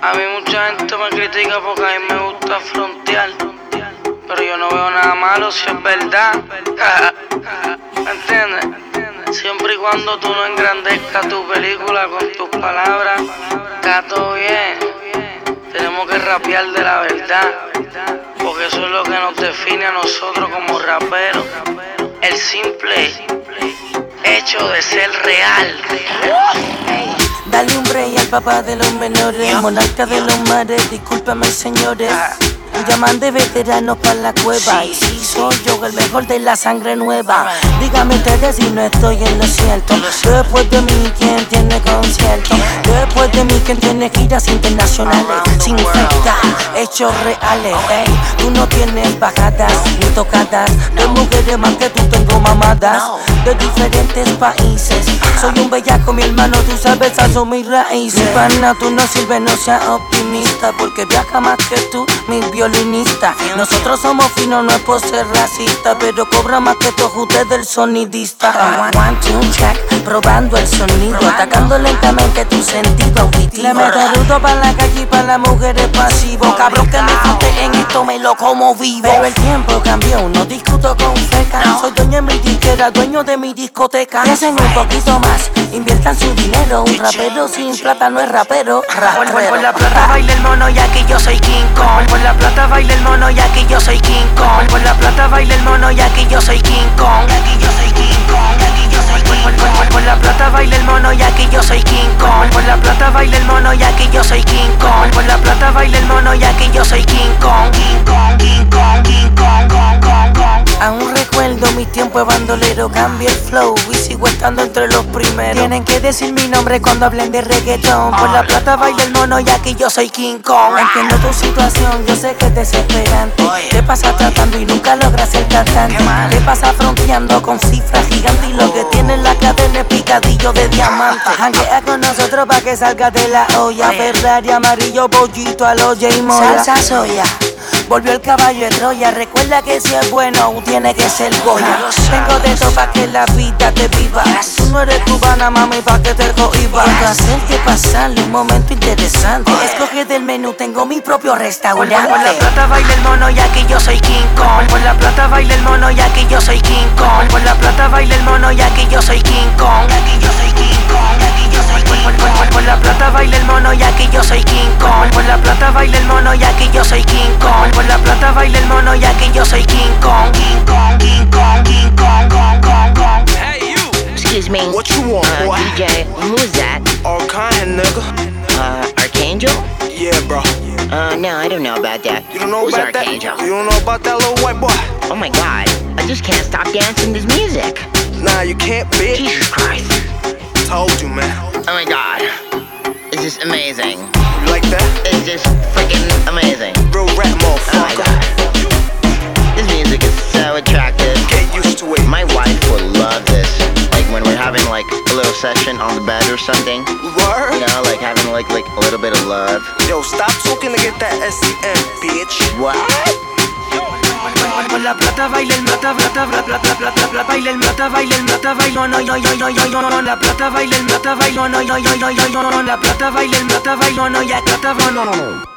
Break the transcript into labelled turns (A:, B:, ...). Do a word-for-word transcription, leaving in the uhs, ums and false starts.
A: A mí mucha gente me critica porque a mí me gusta frontear, pero yo no veo nada malo si es verdad. ¿Me entiendes? Siempre y cuando tú no engrandezcas tu película con tus palabras, está todo bien. Tenemos que rapear de la verdad, porque eso es lo que nos define a nosotros como raperos. El simple hecho de ser real.
B: Dale un break al papá de los menores, monarca de los mares, discúlpame señores. Llaman de veteranos para la cueva, y si soy yo el mejor de la sangre nueva. Dígame ustedes si no estoy en lo cierto. Después de mí, ¿quién tiene concierto? Después de mí, ¿quién tiene giras internacionales? Sin fecha, hechos reales, ey. Tú no tienes bajadas ni tocadas de mujeres más que tú tengo mamadas de diferentes países. Soy un bellaco, mi hermano, tú sabes, esas son mis raíces. Mi pana, tú no sirves, no seas optimista, porque viaja más que tú, mi violinista. Nosotros somos finos, no es por ser racista, pero cobra más que todos ustedes el sonidista. One, two, check, probando el sonido, atacando lentamente tu sentido auditivo. Le meto rudo para la calle y para las mujeres pasivo. Cabrón que me fronte en esto, me lo como vivo. Pero el tiempo cambió, no discuto con feca. Soy dueño de mi disquera, dueño de mi discoteca. Piensen un poquito más, inviertan su dinero. Un rapero sin plata no es rapero. Rapero. Por la plata baila el mono ya que yo soy King Kong. Por la plata baila el mono ya que yo soy King Kong. Por la plata baila el mono ya que yo soy King Kong. Aquí yo soy King Kong. Aquí yo soy King Kong. Por la plata baila el mono ya que yo soy King Kong. Por la plata baila el mono ya que yo soy King Kong. Por la plata baila el mono ya que yo soy King Kong. King Kong, King Kong, King Kong, Kong, Kong, Kong. Aún recuerdo mis tiempos de bandolero, cambié el flow y sigo estando entre los primeros. Tienen que decir mi nombre cuando hablen de reggaetón. Por la plata baila el mono ya que yo soy King Kong. Entiendo tu situación, yo sé que es desesperante. Te pasa tratando y nunca logras ser cantante. Te pasa fronteando con cifras gigantes y lo que tiene en la cadena es picadillo de diamante. Janguea con nosotros pa' que salga de la olla. Ferrari amarillo, bollito a los J Mola. Salsa soya, volvió el caballo de Troya. Recuerda que si es bueno tiene que ser Goya. Tengo de todo pa' que la vida te viva. Tú no eres cubana, mami, pa' que te cohiba. Puedo hacer que pasarle un momento interesante. Escoge del menú, tengo mi propio restaurante. Por la plata baila el mono ya que yo soy King Kong. Por la plata baila el mono ya que yo soy King Kong. Por la plata baila el mono ya que yo soy King Kong. Aquí yo soy King Kong. Aquí yo soy King Kong. Por la plata baila el mono ya que yo soy King Kong. Por la plata baila el mono ya que yo soy King Kong. Por la plata baila el mono ya que yo soy King Kong. King Kong, King Kong, King Kong, Kong, Kong, Kong.
C: Hey you!
D: Excuse me.
C: What you want,
D: uh,
C: boy?
D: D J, who's that?
C: All kind, nigga.
D: Uh, Archangel?
C: Yeah, bro.
D: Uh, no, I don't know about that.
C: You don't know
D: Who's
C: about
D: Archangel?
C: that? You don't know about that little white boy?
D: Oh my god, I just can't stop dancing to this music.
C: Nah, you can't, bitch.
D: Jesus Christ.
C: Told you, man.
D: Oh my god. It's just amazing.
C: You like that?
D: It's just freaking amazing.
C: Real rap,
D: Oh my
C: motherfucker.
D: god. This music is so attractive.
C: Get used to it.
D: My wife will love this. Like when we're having like a little session on the bed or something.
C: Word?
D: You know, like having like like a little bit of love.
C: Yo, stop talking to get that S E M, bitch.
D: What?
A: Por la plata baila el plata, plata, plata, plata, plata, plata, baila el plata, baila el plata, baila no, no, no, no, no, no, la plata baila el plata, baila no, no, no, no, no, no, la plata baila el plata, baila no, ya plata, no, no, no.